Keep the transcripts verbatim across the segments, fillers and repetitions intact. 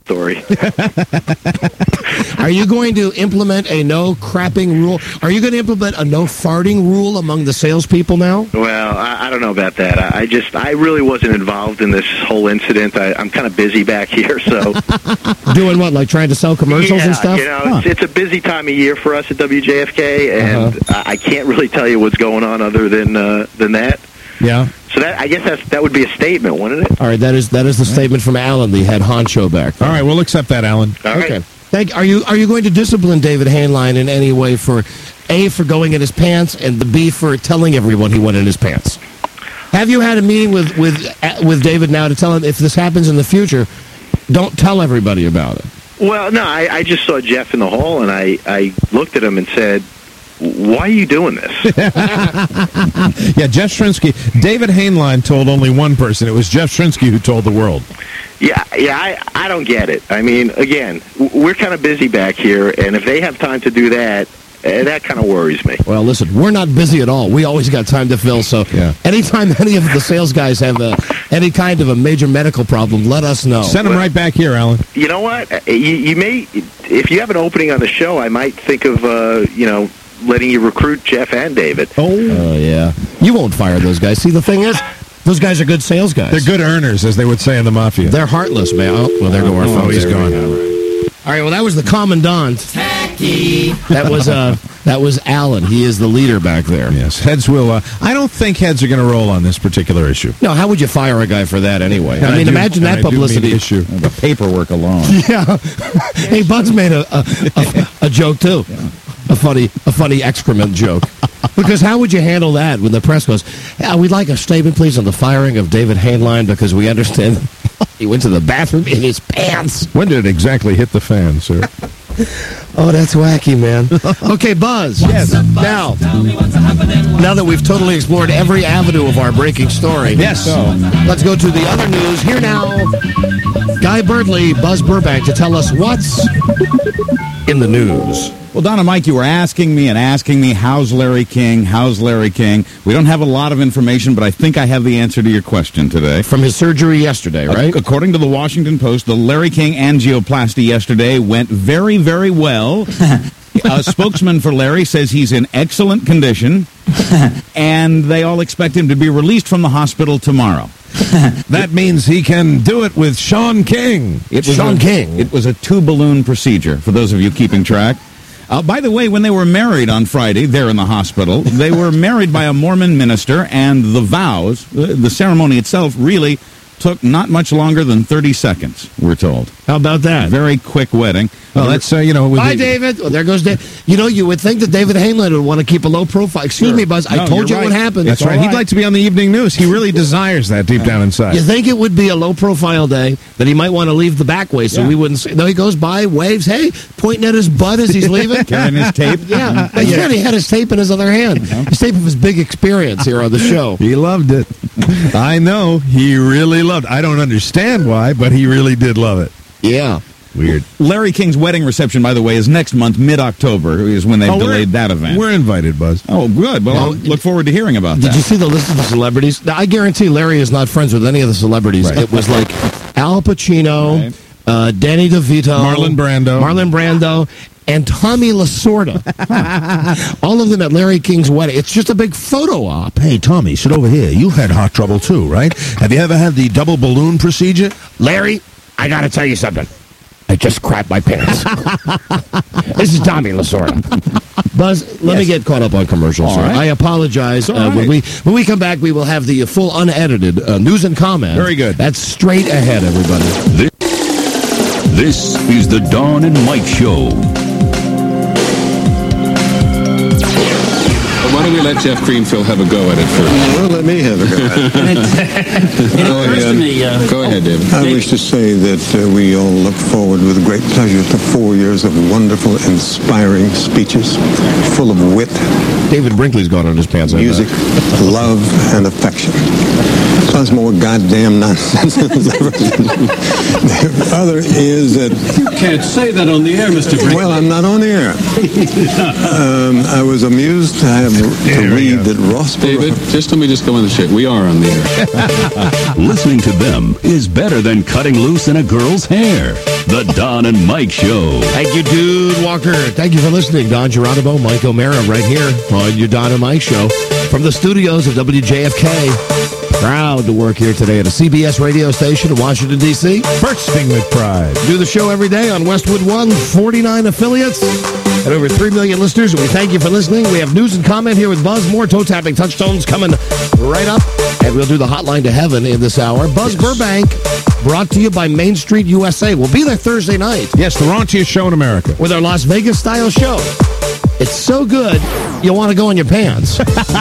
story. Are you going to implement a no crapping rule? Are you going to implement a no farting rule among the salespeople now? Well, I, I don't know about that. I, I just, I really wasn't involved in this whole incident. I, I'm kind of busy back here, so. Doing what, like trying to sell commercials yeah, and stuff? you know, Huh. it's, it's a busy time of year for us at W J F K, and Uh-huh. I, I can't really tell you what's going on other than uh, than that. Yeah. So that, I guess that's, that would be a statement, wouldn't it? All right, that is that is the statement from Alan, the head honcho back there. All right, we'll accept that, Alan. All right. Okay. Thank. Are you are you going to discipline David Hainline in any way for A, for going in his pants, and the B, for telling everyone he went in his pants? Have you had a meeting with with uh, with David now to tell him if this happens in the future, don't tell everybody about it? Well, no, I, I just saw Jeff in the hall, and I, I looked at him and said, why are you doing this? Yeah, Jeff Shrinsky. David Hainline told only one person. It was Jeff Shrinsky who told the world. Yeah, yeah, I, I don't get it. I mean, again, w- we're kind of busy back here, and if they have time to do that, eh, that kind of worries me. Well, listen, we're not busy at all. We always got time to fill. So Yeah. anytime any of the sales guys have a, any kind of a major medical problem, let us know. Send him right back here, Alan. You know what? Uh, You, you may, if you have an opening on the show, I might think of, uh, you know, letting you recruit Jeff and David. Oh, Oh, yeah. You won't fire those guys. See, the thing is, those guys are good sales guys. they're good earners, as they would say in the Mafia. They're heartless, man. Oh, well, there go our Oh, phone. he's There we gone. go. All right, well, that was the commandant. That was uh, that was Alan. He is the leader back there. Yes, heads will. Uh, I don't think heads are going to roll on this particular issue. No, how would you fire a guy for that anyway? And I mean, do- imagine and that I do mean publicity. issue. The paperwork alone. Yeah. Hey, Buzz made a a, a, a joke too, a funny a funny excrement joke. Because how would you handle that when the press goes, yeah, we'd like a statement, please, on the firing of David Hainline because we understand he went to the bathroom in his pants. When did it exactly hit the fan, sir? Oh, that's wacky, man. Okay, Buzz. Yes. Now, now that we've totally explored every avenue of our breaking story. Yes. Let's go to the other news. Here now, Guy Birdley, Buzz Burbank, to tell us what's in the news. Well, Don and Mike, you were asking me and asking me, how's Larry King? How's Larry King? We don't have a lot of information, but I think I have the answer to your question today. From his surgery yesterday, right? According to the Washington Post, the Larry King angioplasty yesterday went very, very well. A spokesman for Larry says he's in excellent condition, and they all expect him to be released from the hospital tomorrow. That means he can do it with Sean King. It was Sean a, King. It was a two-balloon procedure, for those of you keeping track. Uh, by the way, when they were married on Friday, there in the hospital, they were married by a Mormon minister, and the vows, uh, the ceremony itself, really took not much longer than thirty seconds, we're told. How about that? Very quick wedding. Well, that's, uh, you know... With Bye, the, David. Well, there goes David. You know, you would think that David Hainline would want to keep a low profile. Excuse Sure. me, Buzz. I No, told you you're what right. happened. That's It's right. all He'd like to be on the evening news. He really desires that deep down inside. You think it would be a low-profile day that he might want to leave the back way so Yeah. we wouldn't see? No, he goes by, waves, hey, pointing at his butt as he's leaving. Carrying his tape. Yeah, but yeah, he had his tape in his other hand. His tape of his big experience here on the show. He loved it. I know. He really loved it. I don't understand why, but he really did love it. Yeah. Weird. Larry King's wedding reception, by the way, is next month, mid-October, is when they've Oh, we're- delayed that event. We're invited, Buzz. Oh, good. Well, I'll Well, look forward to hearing about Did that. you see the list of the celebrities? Now, I guarantee Larry is not friends with any of the celebrities. Right. It was like Al Pacino, Right. uh, Danny DeVito, Marlon Brando. Marlon Brando, and Tommy Lasorda. All of them at Larry King's wedding. It's just a big photo op. Hey, Tommy, sit over here. You've had heart trouble too, right? Have you ever had the double balloon procedure? Larry, I got to tell you something. I just crapped my pants. This is Tommy Lasorda. Buzz, let me get caught up on commercials. All Sir. right. I apologize. all Uh, when right. we when we come back, we will have the uh, full unedited uh, news and comment. Very good. That's straight ahead, everybody. This, this is the Dawn and Mike Show. Why don't we let Jeff Greenfield have a go at it first? Well, let me have a go at it. Go ahead. Go ahead, David. I wish to say that uh, we all look forward with great pleasure to four years of wonderful, inspiring speeches, full of wit, David Brinkley's gone on his pants. I bet. music, love, and affection. Plus more goddamn nonsense than ever. The other is that... You can't say that on the air, Mister Greenfield. Well, I'm not on air. um, I was amused. I have to, to read that Ross David, just let me just go in the shit. We are on the air. Listening to them is better than cutting loose in a girl's hair. The Don and Mike Show. Thank you, Dude Walker. Thank you for listening. Don Geronimo, Mike O'Mara right here on your Don and Mike Show from the studios of W J F K. Proud to work here today at a C B S radio station in Washington, D C Bursting with pride. Do the show every day on Westwood One, forty-nine affiliates, and over three million listeners. We thank you for listening. We have news and comment here with Buzz. More toe-tapping touchstones coming right up. And we'll do the hotline to heaven in this hour. Buzz Burbank, brought to you by Main Street U S A. We'll be there Thursday night Yes, the raunchiest show in America. with our Las Vegas-style show. It's so good, you'll want to go in your pants.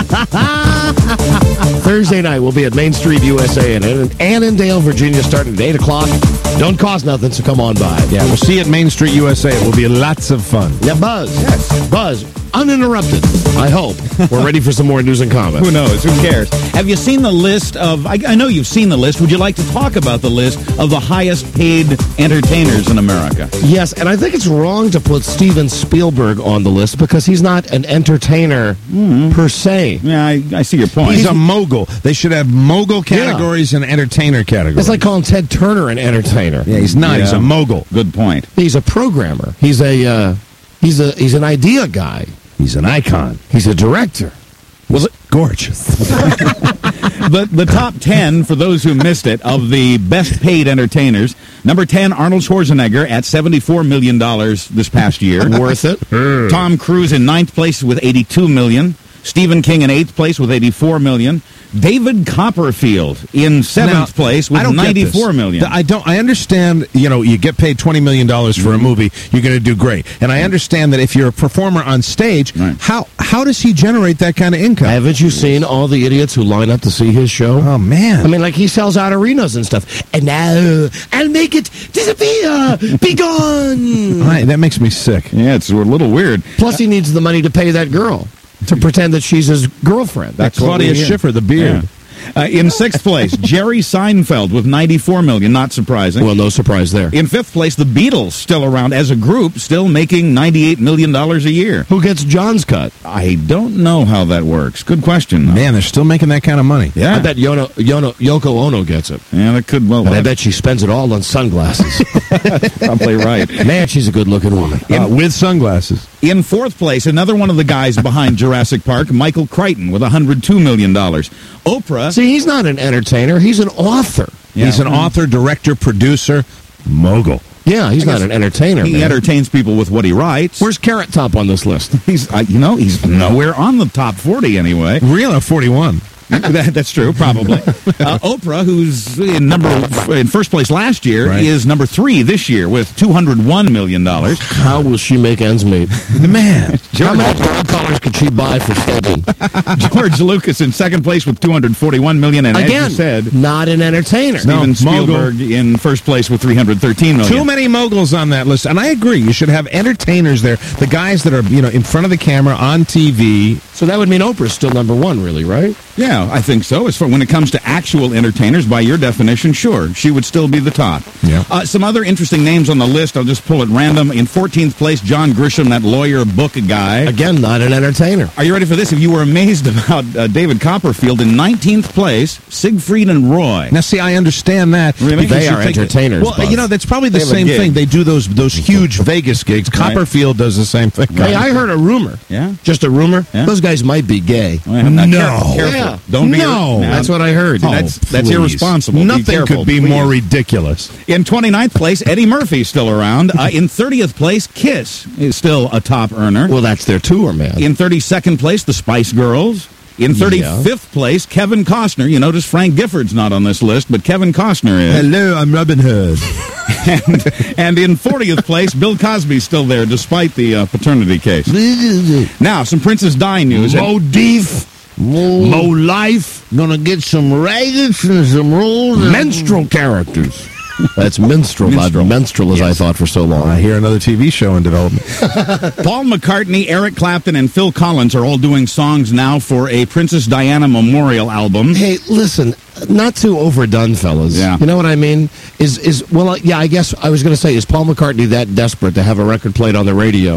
Thursday night, we'll be at Main Street U S A in Annandale, Virginia, starting at eight o'clock. Don't cost nothing, so come on by. Yeah, we'll see you at Main Street U S A. It will be lots of fun. Yeah, Buzz. Yes. Buzz, uninterrupted, I hope. We're ready for some more news and comments. Who knows? Who cares? Have you seen the list of... I, I know you've seen the list. Would you like to talk about the list of the highest paid entertainers in America? Yes, and I think it's wrong to put Steven Spielberg on the list because he's not an entertainer Mm-hmm. per se. Yeah, I, I see your point. He's a mogul. They should have mogul categories and entertainer categories. It's like calling Ted Turner an entertainer. Yeah, he's not. Yeah. He's a mogul. Good point. He's a programmer. He's a uh, he's a he's an idea guy. He's an icon. He's a director. Was it gorgeous? the the top ten, for those who missed it, of the best paid entertainers. Number ten, Arnold Schwarzenegger at seventy-four million dollars this past year. Worth it. Tom Cruise in ninth place with eighty-two million dollars. Stephen King in eighth place with eighty-four million dollars. David Copperfield in seventh Now, place with I don't get this. ninety-four million dollars. I don't. I understand. You know, you get paid twenty million dollars for a movie, you're going to do great. And I understand that if you're a performer on stage, Right. how how does he generate that kind of income? Haven't you seen all the idiots who line up to see his show? Oh man! I mean, like he sells out arenas and stuff. And now I'll make it disappear. Be gone. Right, that makes me sick. Yeah, it's a little weird. Plus, he needs the money to pay that girl to pretend that she's his girlfriend. That's what Claudia we hear. Schiffer, the beard. Yeah. Uh, in sixth place, Jerry Seinfeld with ninety-four million dollars. Not surprising. Well, no surprise there. In fifth place, the Beatles, still around as a group, still making ninety-eight million dollars a year. Who gets John's cut? I don't know how that works. Good question, though. Man, they're still making that kind of money. Yeah. I bet Yono, Yono, Yoko Ono gets it. Yeah, that could well. And I bet she spends it all on sunglasses. probably right. Man, she's a good-looking woman. Uh, with sunglasses. In fourth place, another one of the guys behind Jurassic Park, Michael Crichton, with one hundred two million dollars. Oprah. See, he's not an entertainer. He's an author. Yeah. He's an author, director, producer, mogul. Yeah, he's not an entertainer, He man. entertains people with what he writes. Where's Carrot Top on this list? He's, uh, you know, he's nowhere on the top forty anyway. Real forty-one. that, that's true, probably. Uh, Oprah, who's in number in first place last year, Right. is number three this year with two hundred one million dollars. How will she make ends meet? Man. How many dog collars could she buy for Stebbing? George Lucas in second place with two hundred forty-one million dollars. And Again, as you said, not an entertainer. No. Steven mogul. Spielberg in first place with three hundred thirteen million dollars. Too many moguls on that list, and I agree. You should have entertainers there, the guys that are you know in front of the camera on T V. So that would mean Oprah's still number one, really, right? Yeah, I think so. As far when it comes to actual entertainers, by your definition, sure, she would still be the top. Yeah. Uh, some other interesting names on the list. I'll just pull at random. In fourteenth place, John Grisham, that lawyer book guy. Again, not an entertainer. Are you ready for this? If you were amazed about uh, David Copperfield, in nineteenth place, Siegfried and Roy. Now, see, I understand that. Really? because They you are think- entertainers, Well, Buzz. you know, that's probably the They have a same gig. thing. They do those those huge Vegas gigs. Copperfield does the same thing. Hey, I heard a rumor. Yeah? Just a rumor. Yeah? Those guys might be gay. Well, now, No. Careful. careful. Yeah. Don't be. No. Now, That's what I heard. Oh, That's, that's please. irresponsible. Be Nothing careful, could be please. more ridiculous. In twenty-ninth place, Eddie Murphy still around. Uh, in thirtieth place, Kiss is still a top earner. Well, that's their tour, man. In thirty-second place, the Spice Girls. In thirty-fifth place, Kevin Costner. You notice Frank Gifford's not on this list, but Kevin Costner is. Hello, I'm Robin Hood. and, and in fortieth place, Bill Cosby's still there, despite the uh, paternity case. Now, some Princess Di news. Mo Deef. Mo Life. Gonna get some raggets and some rolls. Menstrual characters. That's minstrel, Minstrel. not menstrual, as I thought for so long. I hear another T V show in development. Paul McCartney, Eric Clapton, and Phil Collins are all doing songs now for a Princess Diana memorial album. Hey, listen, not too overdone, fellas. Yeah. You know what I mean? Is is well, uh, yeah. I guess I was going to say, is Paul McCartney that desperate to have a record played on the radio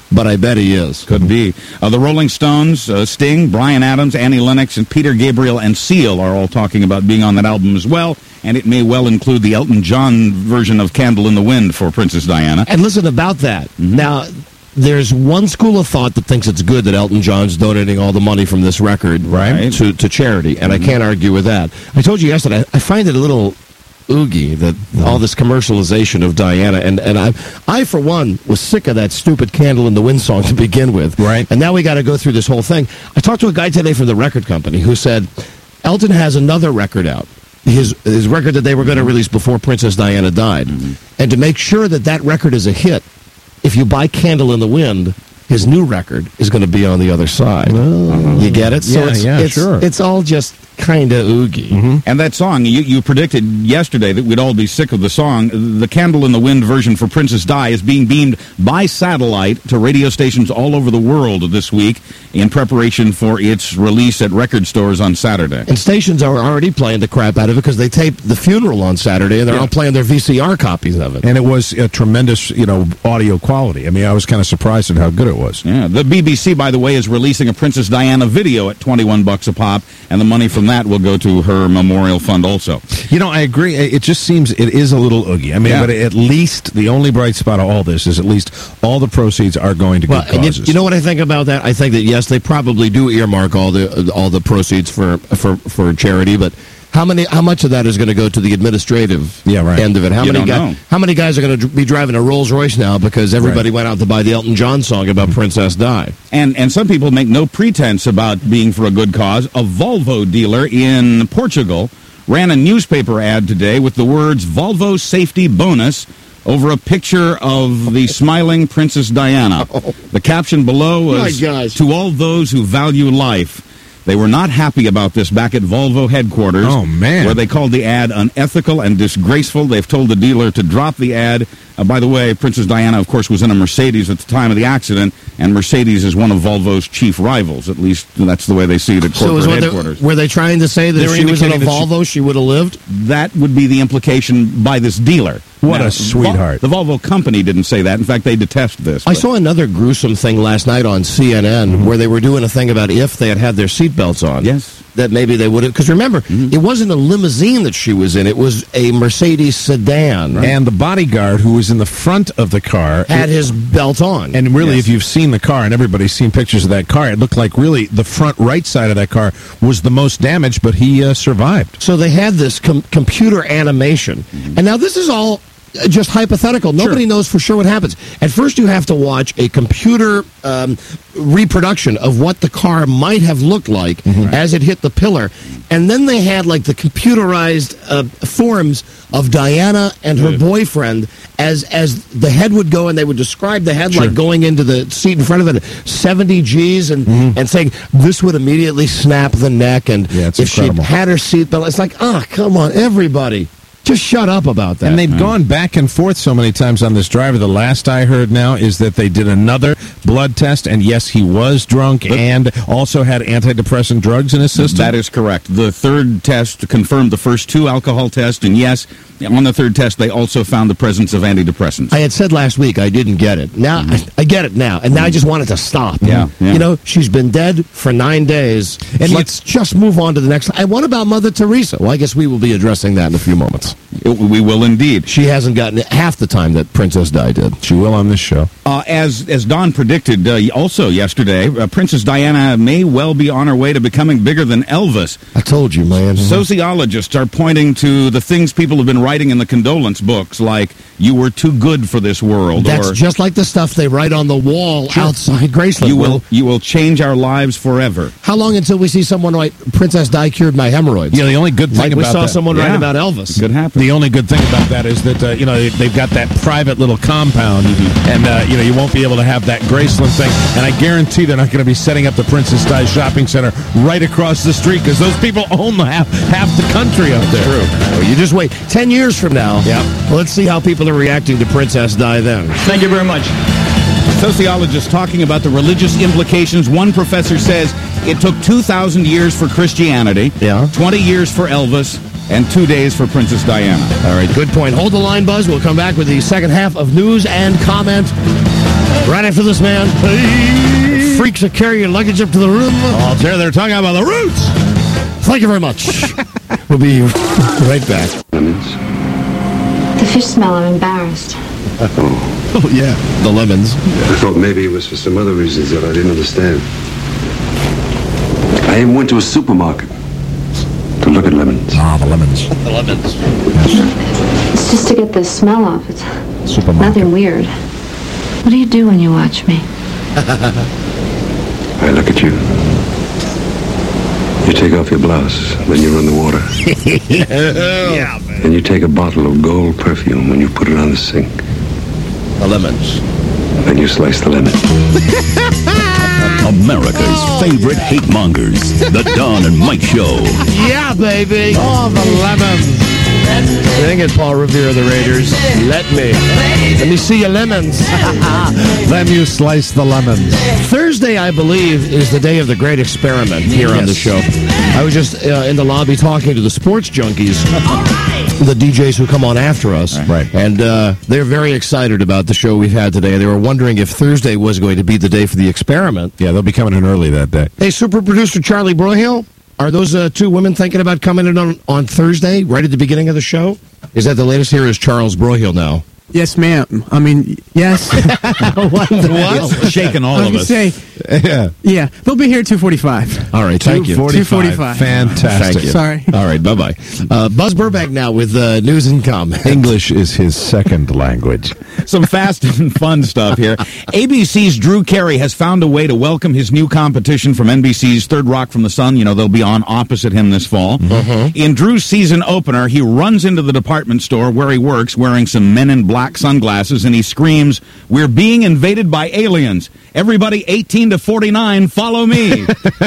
but I bet he is. Could be. Uh, the Rolling Stones, uh, Sting, Bryan Adams, Annie Lennox, and Peter Gabriel and Seal are all talking about being on that album as well, and it may well include the Elton John version of Candle in the Wind for Princess Diana. And listen about that. Mm-hmm. Now, there's one school of thought that thinks it's good that Elton John's donating all the money from this record right. to, to charity, and mm-hmm. I can't argue with that. I told you yesterday, I find it a little oogie that mm-hmm. all this commercialization of Diana, and, and I, I, for one, was sick of that stupid Candle in the Wind song to begin with. Right. And now we got to go through this whole thing. I talked to a guy today from the record company who said Elton has another record out. His his record that they were going to release before Princess Diana died. Mm-hmm. And to make sure that that record is a hit, if you buy Candle in the Wind, his new record is going to be on the other side. Oh. You get it? So yeah, it's, yeah, it's, sure. it's all just kind of oogie. Mm-hmm. And that song, you, you predicted yesterday that we'd all be sick of the song. The Candle in the Wind version for Princess Di is being beamed by satellite to radio stations all over the world this week in preparation for its release at record stores on Saturday. And stations are already playing the crap out of it because they taped the funeral on Saturday, and they're yeah. all playing their V C R copies of it. And it was a tremendous, you know, audio quality. I mean, I was kind of surprised at how good it was. Yeah, the B B C, by the way, is releasing a Princess Diana video at twenty-one bucks a pop, and the money from that will go to her memorial fund also. You know, I agree. It just seems it is a little oogie. I mean, yeah. but at least the only bright spot of all this is at least all the proceeds are going to well, good causes. You, you know what I think about that? I think that yes, they probably do earmark all the all the proceeds for for, for charity, but how many? How much of that is going to go to the administrative yeah, right. end of it? How you many don't guys? know. How many guys are going to be driving a Rolls Royce now because everybody right. went out to buy the Elton John song about Princess Di? And and some people make no pretense about being for a good cause. A Volvo dealer in Portugal ran a newspaper ad today with the words "Volvo Safety Bonus" over a picture of the smiling Princess Diana. Oh. The caption below was, My gosh. "To all those who value life." They were not happy about this back at Volvo headquarters. Oh, man. Where they called the ad unethical and disgraceful. They've told the dealer to drop the ad. Uh, by the way, Princess Diana, of course, was in a Mercedes at the time of the accident, and Mercedes is one of Volvo's chief rivals. At least that's the way they see it at corporate so headquarters. They, were they trying to say that They if were she was in a indicating that Volvo, she would have lived? That would be the implication by this dealer. What Now, a sweetheart. Vol- the Volvo company didn't say that. In fact, they detest this. I but- saw another gruesome thing last night on C N N Mm-hmm. where they were doing a thing about if they had had their seatbelts on. Yes. That maybe they would have. Because remember, Mm-hmm. it wasn't a limousine that she was in. It was a Mercedes sedan. Right? And the bodyguard who was in the front of the car had his belt on. And really, Yes. if you've seen the car, and everybody's seen pictures of that car, it looked like really the front right side of that car was the most damaged, but he uh, survived. So they had this com- computer animation. And now this is all just hypothetical. Nobody Sure. knows for sure what happens. At first, you have to watch a computer um, reproduction of what the car might have looked like Mm-hmm. as it hit the pillar. And then they had like the computerized uh, forms of Diana and her Yeah. boyfriend as as the head would go, and they would describe the head Sure. like going into the seat in front of it, seventy G's, and, and saying this would immediately snap the neck. And Yeah, it's if she incredible. had her seatbelt, it's like, oh, come on, everybody. Just shut up about that. And they've gone back and forth so many times on this driver. The last I heard now is that they did another blood test, and yes, he was drunk and also had antidepressant drugs in his system. That is correct. The third test confirmed the first two alcohol tests, and yes, on the third test, they also found the presence of antidepressants. I had said last week I didn't get it. Now I, I get it now, and now I just want it to stop. Yeah, yeah. You know, she's been dead for nine days, and let's just move on to the next. And what about Mother Teresa? Well, I guess we will be addressing that in a few moments. It- we will indeed. She hasn't gotten half the time that Princess Di did. She will on this show. Uh, as as Don predicted uh, also yesterday, uh, Princess Diana may well be on her way to becoming bigger than Elvis. I told you, man. Sociologists are pointing to the things people have been writing in the condolence books, like "you were too good for this world," That's or just like the stuff they write on the wall outside Graceland. "you will you will change our lives forever." How long until we see someone write "Princess Di cured my hemorrhoids"? Yeah, the only good thing like we about saw that, someone write Yeah. about Elvis. Could happen. The only good thing about that is that uh, you know they've got that private little compound, and uh, you know you won't be able to have that Graceland thing. And I guarantee they're not going to be setting up the Princess Di shopping center right across the street because those people own the half half the country up there. True. Well, you just wait. Ten years from now, Yeah. let's see how people are reacting to Princess Di then. Thank you very much. Sociologists talking about the religious implications. One professor says it took two thousand years for Christianity, Yeah. twenty years for Elvis, and two days for Princess Diana. All right, good point. Hold the line, Buzz. We'll come back with the second half of news and comment Right after this, man. Freaks that carry your luggage up to the room. Oh, there they're talking about the roots. Thank you very much. We'll be right back. The fish smell are embarrassed. Oh, yeah. The lemons. I thought maybe it was for some other reasons that I didn't understand. I even went to a supermarket to look at lemons. Ah, the lemons. The lemons. It's just to get the smell off. It's Supermarket. nothing weird. What do you do when you watch me? I look at you. You take off your blouse when you're in the water. Yeah, man. And you take a bottle of gold perfume when you put it on the sink. The lemons. Then you slice the lemon. America's favorite hate mongers, the Don and Mike Show. Yeah, baby. Oh, the lemons. Dang it, Paul Revere of the Raiders. Let me. Let me see your lemons. Then you slice the lemons. Thursday, I believe, is the day of the great experiment here on the show. I was just uh, in the lobby talking to the sports junkies, the D Js who come on after us. Right. And uh, they're very excited about the show we've had today. They were wondering if Thursday was going to be the day for the experiment. Yeah, they'll be coming in early that day. Hey, super producer Charlie Broyhill, are those uh, two women thinking about coming in on, on Thursday, right at the beginning of the show? Is that the latest? Here is Charles Broyhill now. Yes, ma'am. I mean, yes. What? It's shaking all I of was us. gonna say, Yeah. yeah, they'll be here at two forty-five. All right, thank you. two forty-five. Fantastic. Thank you. Sorry. All right, bye-bye. Uh, Buzz Burbank now with uh, news and comment. English is his second language. Some fast and fun stuff here. A B C's Drew Carey has found a way to welcome his new competition from N B C's Third Rock from the Sun. You know, they'll be on opposite him this fall. Mm-hmm. In Drew's season opener, he runs into the department store where he works wearing some Men in Black sunglasses, and he screams, "We're being invaded by aliens. Everybody eighteen to forty-nine, follow me."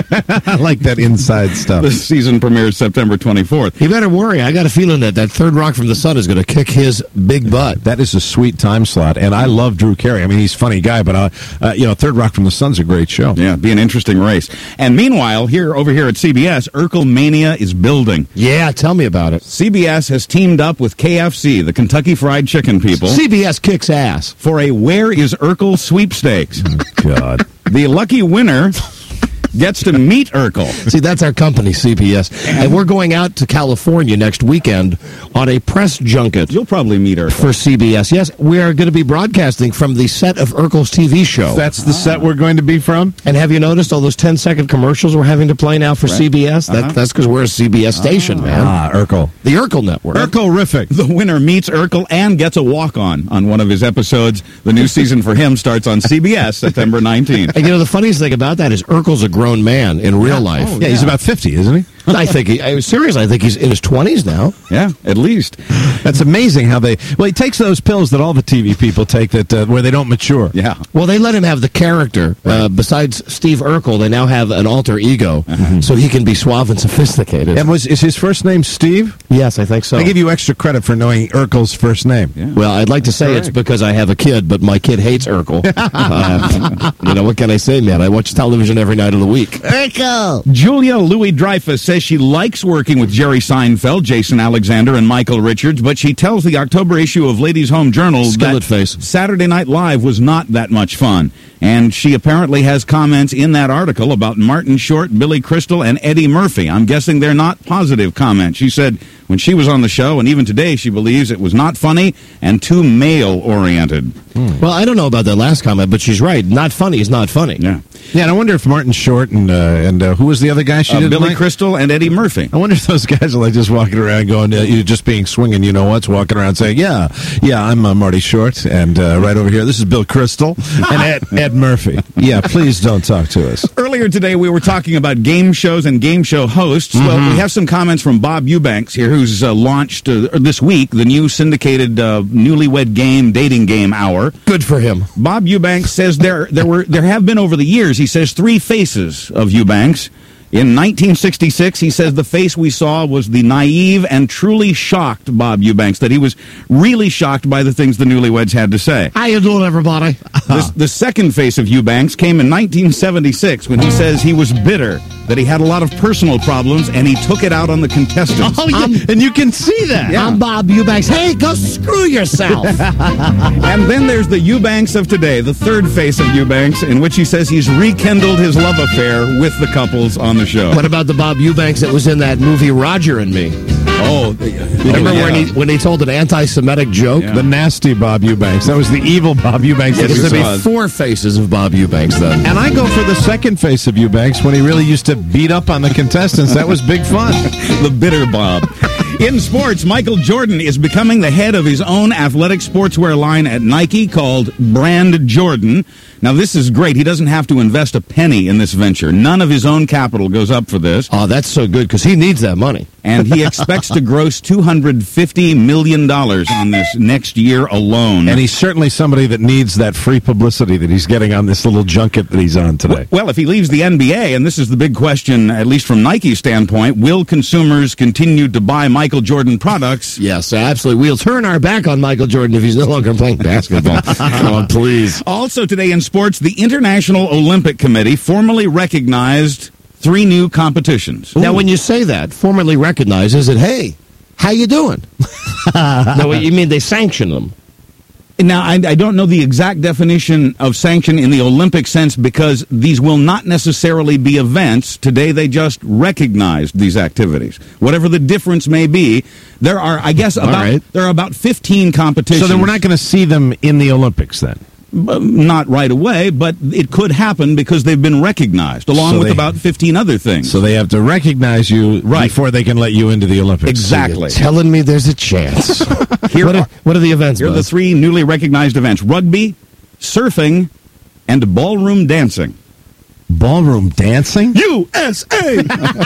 I like that inside stuff. The season premieres September twenty-fourth. You better worry. I got a feeling that that Third Rock from the Sun is going to kick his big butt. That is a sweet time slot, and I love Drew Carey. I mean, he's a funny guy, but uh, uh, you know, Third Rock from the Sun's a great show. Yeah, be an interesting race. And meanwhile, here over here at C B S, Urkel Mania is building. Yeah, tell me about it. C B S has teamed up with K F C, the Kentucky Fried Chicken people, C B S kicks ass. for a Where is Urkel sweepstakes. God. The lucky winner gets to meet Urkel. See, that's our company, C B S. And we're going out to California next weekend on a press junket You'll probably meet Urkel. for C B S. Yes, we are going to be broadcasting from the set of Urkel's T V show. That's the set we're going to be from? And have you noticed all those ten-second commercials we're having to play now for Right. C B S? That, Uh-huh. That's because we're a C B S station, man. Ah, Urkel. The Urkel Network. Urkel-rific. The winner meets Urkel and gets a walk-on on one of his episodes. The new season for him starts on C B S September nineteenth. And you know, the funniest thing about that is Urkel's a grown man in real life. Yeah, he's about fifty, isn't he? I think he, I, seriously, I think he's in his twenties now. Yeah, at least. That's amazing how they... Well, he takes those pills that all the T V people take that uh, where they don't mature. Yeah. Well, they let him have the character. Uh, besides Steve Urkel, they now have an alter ego, so he can be suave and sophisticated. And was is his first name Steve? Yes, I think so. I give you extra credit for knowing Urkel's first name. Yeah. Well, I'd like to say it's because I have a kid, but my kid hates Urkel. uh, you know, what can I say, man? I watch television every night of the week. Urkel! Julia Louis-Dreyfus says she likes working with Jerry Seinfeld, Jason Alexander, and Michael Richards, but she tells the October issue of Ladies' Home Journal Skillet that face. Saturday Night Live was not that much fun. And she apparently has comments in that article about Martin Short, Billy Crystal, and Eddie Murphy. I'm guessing they're not positive comments. She said when she was on the show, and even today, she believes it was not funny and too male-oriented. Well, I don't know about that last comment, but she's right. Not funny is not funny. Yeah. Yeah, and I wonder if Martin Short and uh, and uh, who was the other guy she Uh, did? Billy Crystal and Eddie Murphy. I wonder if those guys are like just walking around going, uh, you're just being swinging, you know what's, walking around saying, yeah, yeah, I'm uh, Marty Short, and uh, right over here, this is Bill Crystal and Ed, Ed Murphy. Yeah, please don't talk to us. Earlier today, we were talking about game shows and game show hosts. Mm-hmm. Well, we have some comments from Bob Eubanks here, who's uh, launched uh, this week the new syndicated uh, newlywed game, dating game hour. Good for him. Bob Eubanks says there there were there have been over the years, he says, three faces of Eubanks. In nineteen sixty-six, he says the face we saw was the naive and truly shocked Bob Eubanks, that he was really shocked by the things the newlyweds had to say. How you doing, everybody? The, the second face of Eubanks came in nineteen seventy-six when he says he was bitter, that he had a lot of personal problems, and he took it out on the contestants. Oh, yeah. And you can see that. Yeah. I'm Bob Eubanks. Hey, go screw yourself. And then there's the Eubanks of today, the third face of Eubanks, in which he says he's rekindled his love affair with the couples on the show. What about the Bob Eubanks that was in that movie Roger and Me? Oh, remember yeah. when he when he told an anti-Semitic joke? The nasty Bob Eubanks. That was the evil Bob Eubanks. Yeah, that we there's going saw. to be four faces of Bob Eubanks then. And I go for the second face of Eubanks when he really used to beat up on the contestants. That was big fun. The bitter Bob. In sports, Michael Jordan is becoming the head of his own athletic sportswear line at Nike called Brand Jordan. Now, this is great. He doesn't have to invest a penny in this venture. None of his own capital goes up for this. Oh, that's so good because he needs that money. And he expects to gross two hundred fifty million dollars on this next year alone. And he's certainly somebody that needs that free publicity that he's getting on this little junket that he's on today. Well, if he leaves the N B A, and this is the big question, at least from Nike's standpoint, will consumers continue to buy Michael Jordan products? Yes, absolutely. We'll turn our back on Michael Jordan if he's no longer playing basketball. Come on, please. Also today in sports, the International Olympic Committee formally recognized three new competitions. Now, when you say that, formally recognizes it, hey, how you doing? No, you mean they sanction them. Now, I, I don't know the exact definition of sanction in the Olympic sense because these will not necessarily be events. Today, they just recognized these activities. Whatever the difference may be, there are, I guess, about right. there are about fifteen competitions. So then we're not going to see them in the Olympics then? Not right away, but it could happen because they've been recognized, along So with they- about fifteen other things. So they have to recognize you Right. before they can let you into the Olympics. Exactly. Telling me there's a chance. Here what, are- are, what are the events, Here are the Buzz? three newly recognized events: rugby, surfing, and ballroom dancing. Ballroom dancing? U S A!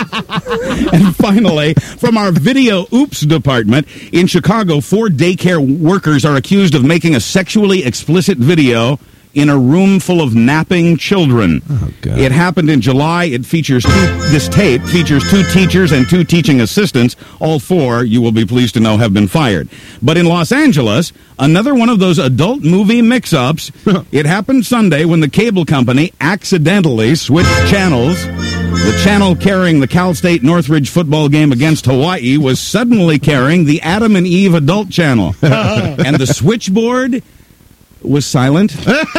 And finally, from our video oops department, in Chicago, four daycare workers are accused of making a sexually explicit video in a room full of napping children. Oh, God. It happened in July. It features two, this tape features two teachers and two teaching assistants. All four, you will be pleased to know, have been fired. But in Los Angeles, another one of those adult movie mix-ups. It happened Sunday when the cable company accidentally switched channels. The channel carrying the Cal State Northridge football game against Hawaii was suddenly carrying the Adam and Eve adult channel. And the switchboard was silent.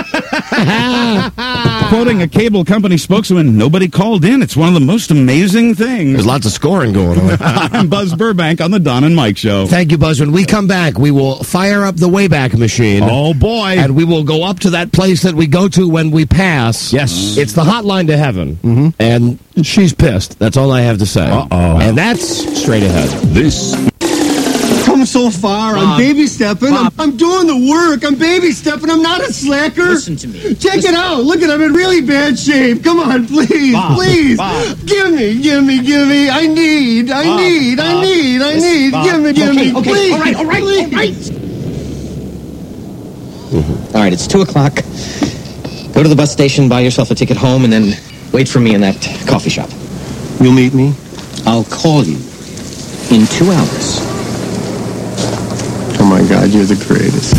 Quoting a cable company spokesman, nobody called in. It's one of the most amazing things. There's lots of scoring going on. I'm Buzz Burbank on the Don and Mike Show. Thank you, Buzz. When we come back, we will fire up the Wayback Machine. Oh, boy. And we will go up to that place that we go to when we pass. Yes. It's the hotline to heaven. Mm-hmm. And she's pissed. That's all I have to say. Uh-oh. And that's straight ahead. This Come so far. I'm baby stepping. I'm, I'm doing the work. I'm baby stepping. I'm not a slacker. Listen to me. Check Listen. it out. Look at I'm in really bad shape. Come on, please, Bob, please. Bob. Give me, give me, give me. I need, I Bob, need, I Bob. need, I Listen, need. Bob. Give me, give okay, me, okay. please. All right, all right, please. all right. All right, it's two o'clock. Go to the bus station, buy yourself a ticket home, and then wait for me in that coffee shop. You'll meet me? I'll call you in two hours. Oh my God, you're the greatest.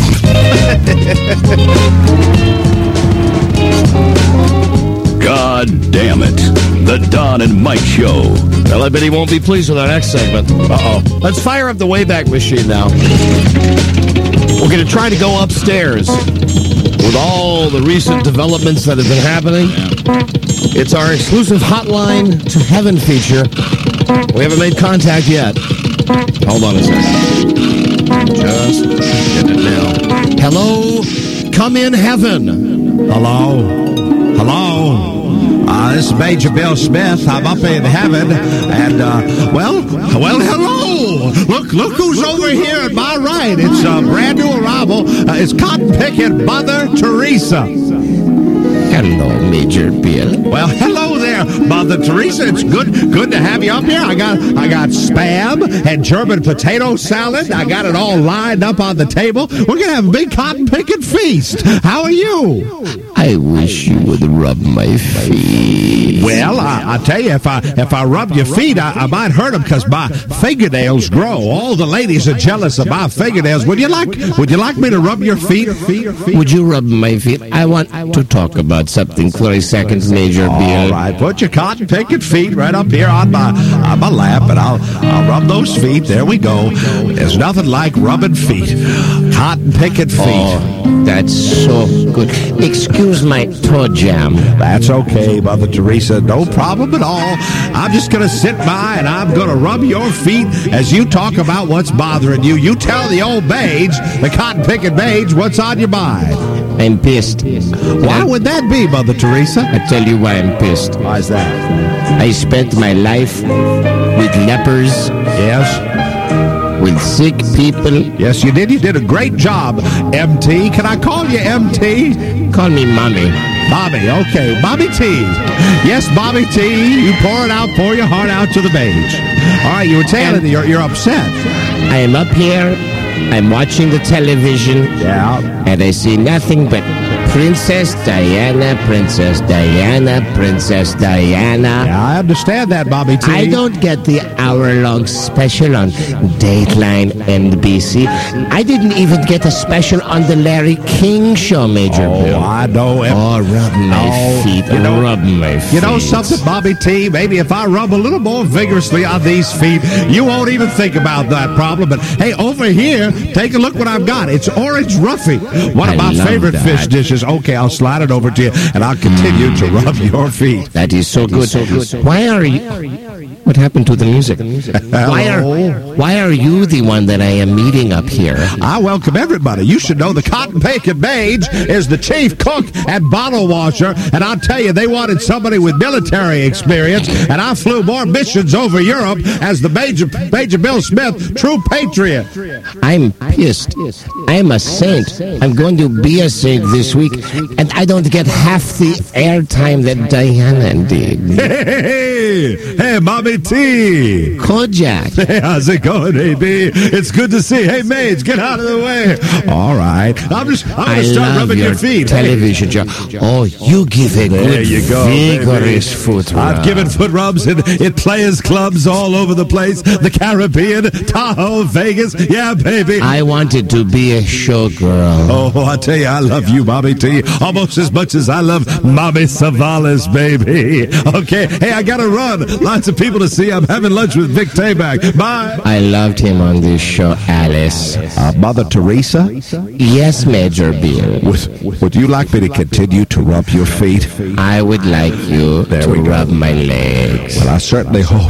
God damn it. The Don and Mike Show. Well, I bet he won't be pleased with our next segment. Uh-oh. Let's fire up the Wayback Machine now. We're going to try to go upstairs with all the recent developments that have been happening. It's our exclusive Hotline to Heaven feature. We haven't made contact yet. Hold on a second. Just get it now. Hello? Come in heaven. Hello? Hello? Uh, this is Major Bill Smith. I'm up in heaven, and, uh, well, well, hello! Look, look who's over here at my right. It's a brand new arrival. Uh, it's cotton-picking Mother Teresa. Hello, Major Bill. Well, hello there. there, Mother Teresa. It's good good to have you up here. I got I got spam and German potato salad. I got it all lined up on the table. We're going to have a big cotton picking feast. How are you? I wish you would rub my feet. Well, I, I tell you, if I if I rub your feet, I, I might hurt them because my fingernails grow. All the ladies are jealous of my fingernails. Would you like Would you like me to rub your feet? Would you rub my feet? I want to talk about something for a second, Major All Beal. right, put your cotton picking feet right up here on my on my lap, and I'll I'll rub those feet. There we go. There's nothing like rubbing feet. Cotton picking feet. Oh, that's so good. Excuse my toe jam. That's okay, Mother Teresa. No problem at all. I'm just going to sit by and I'm going to rub your feet as you talk about what's bothering you. You tell the old mage, the cotton picking mage, what's on your mind. I'm pissed. Why would that be, Mother Teresa? I tell you why I'm pissed. Why's that? I spent my life with lepers. Yes. With sick people. Yes, you did. You did a great job, M T. Can I call you M T? Call me Mommy. Bobby, okay. Bobby T. Yes, Bobby T. You pour it out, pour your heart out to the mage. All right, you were telling me you're, you're upset. I am up here. I'm watching the television. Yeah. And I see nothing but Princess Diana, Princess Diana, Princess Diana. Yeah, I understand that, Bobby T. I don't get the hour-long special on Dateline N B C. I didn't even get a special on the Larry King Show, Major Oh, Bill. I know. Em- Oh, rub my Oh, feet. you know- rub my feet. You know something, Bobby T? Maybe if I rub a little more vigorously on these feet, you won't even think about that problem. But hey, over here, take a look what I've got. It's orange roughy, one of I my love favorite that. fish dishes. Okay, I'll slide it over to you, and I'll continue to rub your feet. That is so good. Why are you... What happened to the music? Why are Why are you the one that I am meeting up here? I welcome everybody. You should know the Cotton Picking Mage is the chief cook and bottle washer, and I'll tell you, they wanted somebody with military experience, and I flew more missions over Europe as the Major, Major Bill Smith, true patriot. I'm pissed. I'm a saint. I'm going to be a saint this week, and I don't get half the airtime that Diana did. Hey, hey, Mommy T. Kojak. Hey, how's it going, A B? It's good to see. Hey, Mage, get out of the way. All right. I'm just, I'm going I to start love rubbing your, your feet. television show. Oh, you give a There good, you go, vigorous baby. foot rub. I've given foot rubs in, in players' clubs all over the place. The Caribbean, Tahoe, Vegas. Yeah, baby. I wanted to be a showgirl. Oh, I tell you, I love you, Mommy T, almost as much as I love Mommy Savalas, baby. Okay, hey, I gotta run. Lots of people to see. I'm having lunch with Vic Tayback. Bye. I loved him on this show, Alice. Uh, Mother Teresa, Yes, Major Bill. would, would you like me to continue to rub your feet? I would like you There to we go. rub my legs. Well, I certainly hope.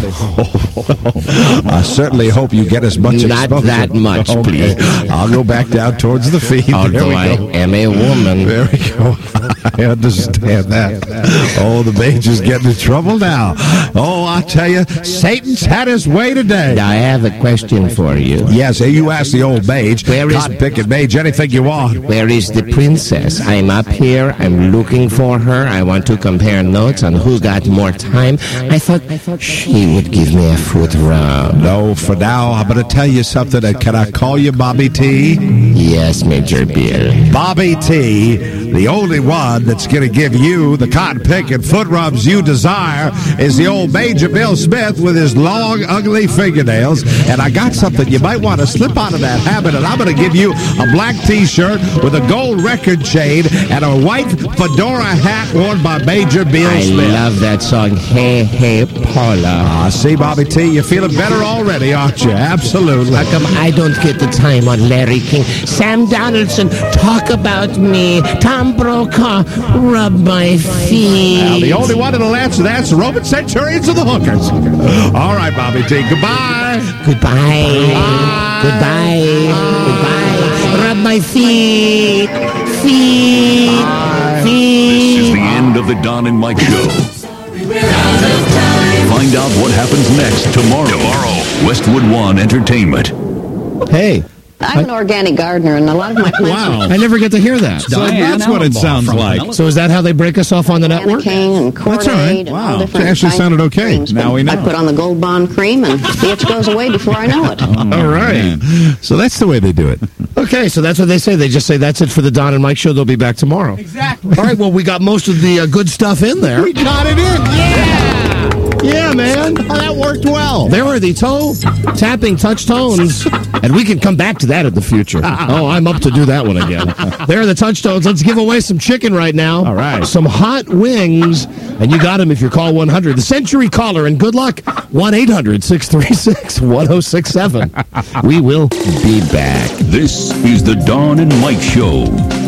I certainly hope you get as much Not exposure. that much, Okay. please. I'll go back down towards the feet. There Although we I go. am a woman. There we go. I understand that. Oh, the mage is getting in trouble now. Oh, I tell you, Satan's had his way today. Now, I have a question for you. Yes, you ask the old mage, Where is- cotton picking mage, anything you want. Where is the princess? I'm up here. I'm looking for her. I want to compare notes on who got more time. I thought she would give me a foot rub. No, for now, I'm going to tell you something. Uh, Can I call you Bobby T? Yes, Major Bill. Bobby T, the only one that's going to give you the cotton picking foot rubs you desire is the old Major Bill Smith with his long, ugly fingernails. And I got something you might want to slip out of that habit, and I'm going to give you a black T-shirt with a gold record chain and a white fedora hat worn by Major Bill I Smith. love that song, Hey, Hey, Paula. Ah, see, Bobby T, you're feeling better already, aren't you? Absolutely. How come I don't get the time on Larry King? Sam Donaldson, talk about me. Tom Brokaw, rub my feet. Now, the only one that'll answer that's the Roman Centurions of the hookers. All right, Bobby T, goodbye. Goodbye. Goodbye. Goodbye. Rub my feet. Feet. Feet. This is the end of the Don and Mike Show. Find out what happens next tomorrow. Tomorrow, Westwood One Entertainment. Hey, I'm an organic gardener, and a lot of my plants Wow. are I never get to hear that. So that's what it sounds like. So is that how they break us off on the network? King and Cordaid That's all right. and Wow. all different It actually kinds sounded of okay. creams, Now but we know. I put on the Gold Bond cream, and the itch goes away before I know it. All right. So that's the way they do it. Okay, so that's what they say. They just say that's it for the Don and Mike show. They'll be back tomorrow. Exactly. All right, well, we got most of the uh, good stuff in there. We got it in. Yeah. Yeah, man. Oh, that worked well. There are the toe tapping touch tones, and we can come back to that in the future. Oh, I'm up to do that one again. There are the touch tones. Let's give away some chicken right now. All right. Some hot wings, and you got them if you call one hundred. The Century Caller, and good luck, one eight hundred six three six one oh six seven. We will be back. This is the Don and Mike Show.